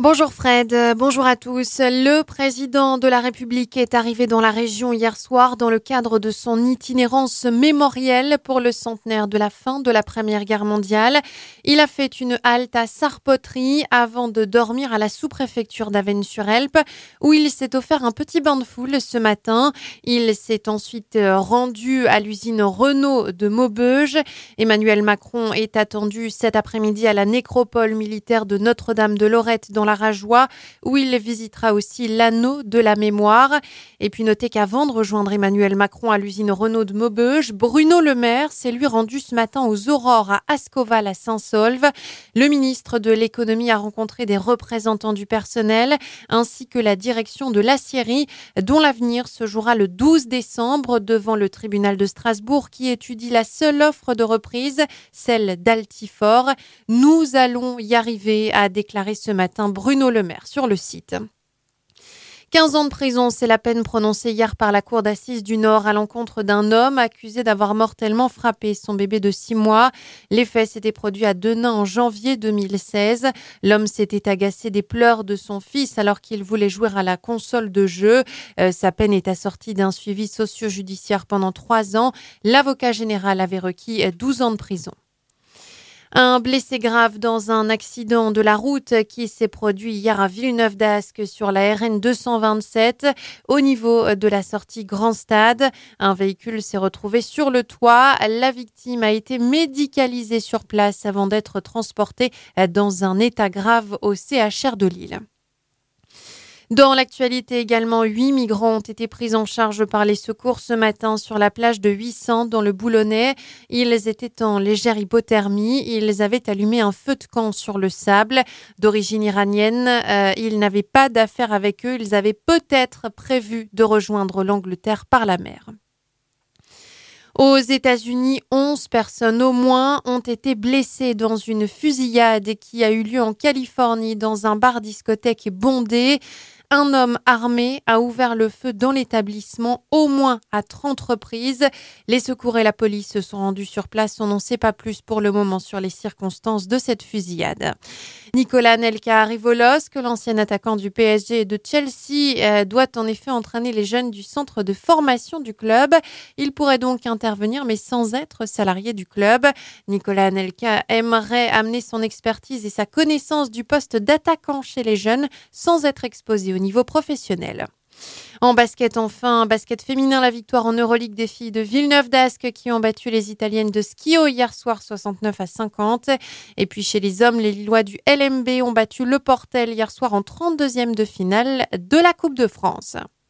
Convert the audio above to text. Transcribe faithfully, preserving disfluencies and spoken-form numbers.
Bonjour Fred, euh, bonjour à tous. Le président de la République est arrivé dans la région hier soir dans le cadre de son itinérance mémorielle pour le centenaire de la fin de la Première Guerre mondiale. Il a fait une halte à Sarpoterie avant de dormir à la sous-préfecture d'Avesnes-sur-Helpe où il s'est offert un petit bain de foule ce matin. Il s'est ensuite rendu à l'usine Renault de Maubeuge. Emmanuel Macron est attendu cet après-midi à la nécropole militaire de Notre-Dame-de-Lorette dans la Rajoie, où il visitera aussi l'anneau de la mémoire. Et puis notez qu'avant de rejoindre Emmanuel Macron à l'usine Renault de Maubeuge, Bruno Le Maire s'est lui rendu ce matin aux Aurores à Ascoval à Saint-Saulve. Le ministre de l'économie a rencontré des représentants du personnel ainsi que la direction de l'aciérie, dont l'avenir se jouera le douze décembre devant le tribunal de Strasbourg qui étudie la seule offre de reprise, celle d'Altifort. Nous allons y arriver, a déclaré ce matin Bruno Le Maire sur le site. quinze ans de prison, c'est la peine prononcée hier par la cour d'assises du Nord à l'encontre d'un homme accusé d'avoir mortellement frappé son bébé de six mois. Les faits s'étaient produits à Denain en janvier deux mille seize. L'homme s'était agacé des pleurs de son fils alors qu'il voulait jouer à la console de jeu. Euh, sa peine est assortie d'un suivi socio-judiciaire pendant trois ans. L'avocat général avait requis douze ans de prison. Un blessé grave dans un accident de la route qui s'est produit hier à Villeneuve-d'Ascq sur la R N deux cent vingt-sept au niveau de la sortie Grand Stade. Un véhicule s'est retrouvé sur le toit. La victime a été médicalisée sur place avant d'être transportée dans un état grave au C H R de Lille. Dans l'actualité également, huit migrants ont été pris en charge par les secours ce matin sur la plage de huit cents dans le Boulonnais. Ils étaient en légère hypothermie. Ils avaient allumé un feu de camp sur le sable. D'origine iranienne, euh, ils n'avaient pas d'affaires avec eux. Ils avaient peut-être prévu de rejoindre l'Angleterre par la mer. Aux États-Unis, onze personnes au moins ont été blessées dans une fusillade qui a eu lieu en Californie dans un bar-discothèque bondé. Un homme armé a ouvert le feu dans l'établissement au moins à trente reprises. Les secours et la police se sont rendus sur place. On n'en sait pas plus pour le moment sur les circonstances de cette fusillade. Nicolas Anelka-Rivolos, que l'ancien attaquant du P S G et de Chelsea, euh, doit en effet entraîner les jeunes du centre de formation du club. Il pourrait donc intervenir, mais sans être salarié du club. Nicolas Anelka aimerait amener son expertise et sa connaissance du poste d'attaquant chez les jeunes sans être exposé au niveau professionnel. En basket, enfin, basket féminin, la victoire en Euroleague des filles de Villeneuve-d'Ascq qui ont battu les Italiennes de Schio hier soir soixante-neuf à cinquante. Et puis chez les hommes, les Lillois du L M B ont battu Le Portel hier soir en trente-deuxième de finale de la Coupe de France.